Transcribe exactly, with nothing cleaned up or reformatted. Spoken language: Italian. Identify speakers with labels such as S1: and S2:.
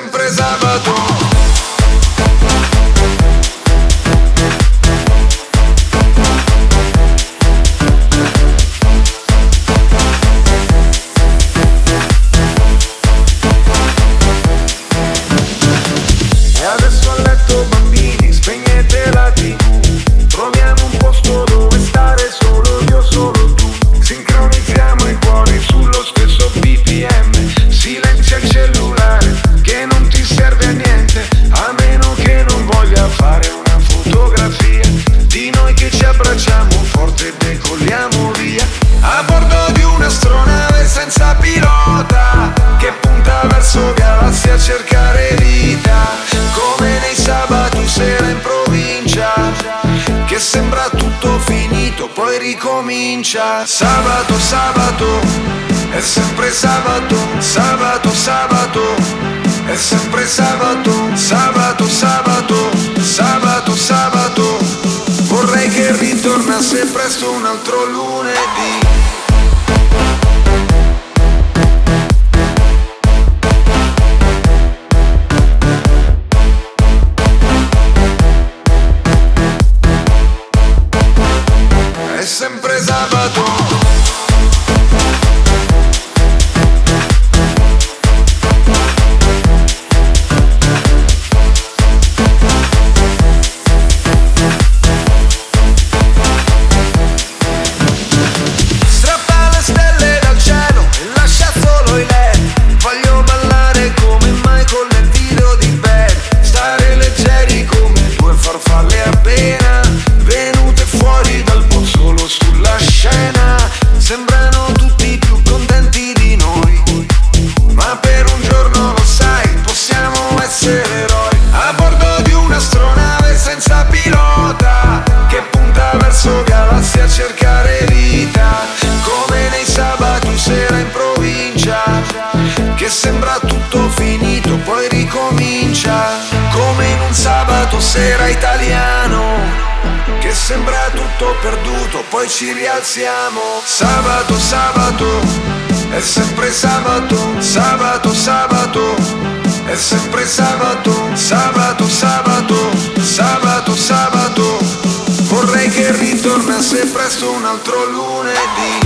S1: sempre sabato. Poi ricomincia. Sabato, sabato, è sempre sabato. Sabato, sabato, è sempre sabato. Sabato, sabato, sabato, sabato. Vorrei che ritornasse presto un altro lunedì. Sempre sabato. Strappa le stelle dal cielo e lascia solo i led. Voglio ballare come Michael nel video di Ben. Stare leggeri come due farfalle appena venute fuori dal solo sulla scena. Sembrano tutti più contenti di noi, ma per un giorno lo sai, possiamo essere eroi. A bordo di un'astronave senza pilota che punta verso galassie a cercare vita. Come nei sabati sera in provincia, che sembra tutto finito poi ricomincia. Come in un sabato sera italiano, che sembra tutto perduto, poi ci rialziamo. Sabato, sabato, è sempre sabato. Sabato, sabato, è sempre sabato. Sabato, sabato, sabato, sabato. Vorrei che ritornasse presto un altro lunedì.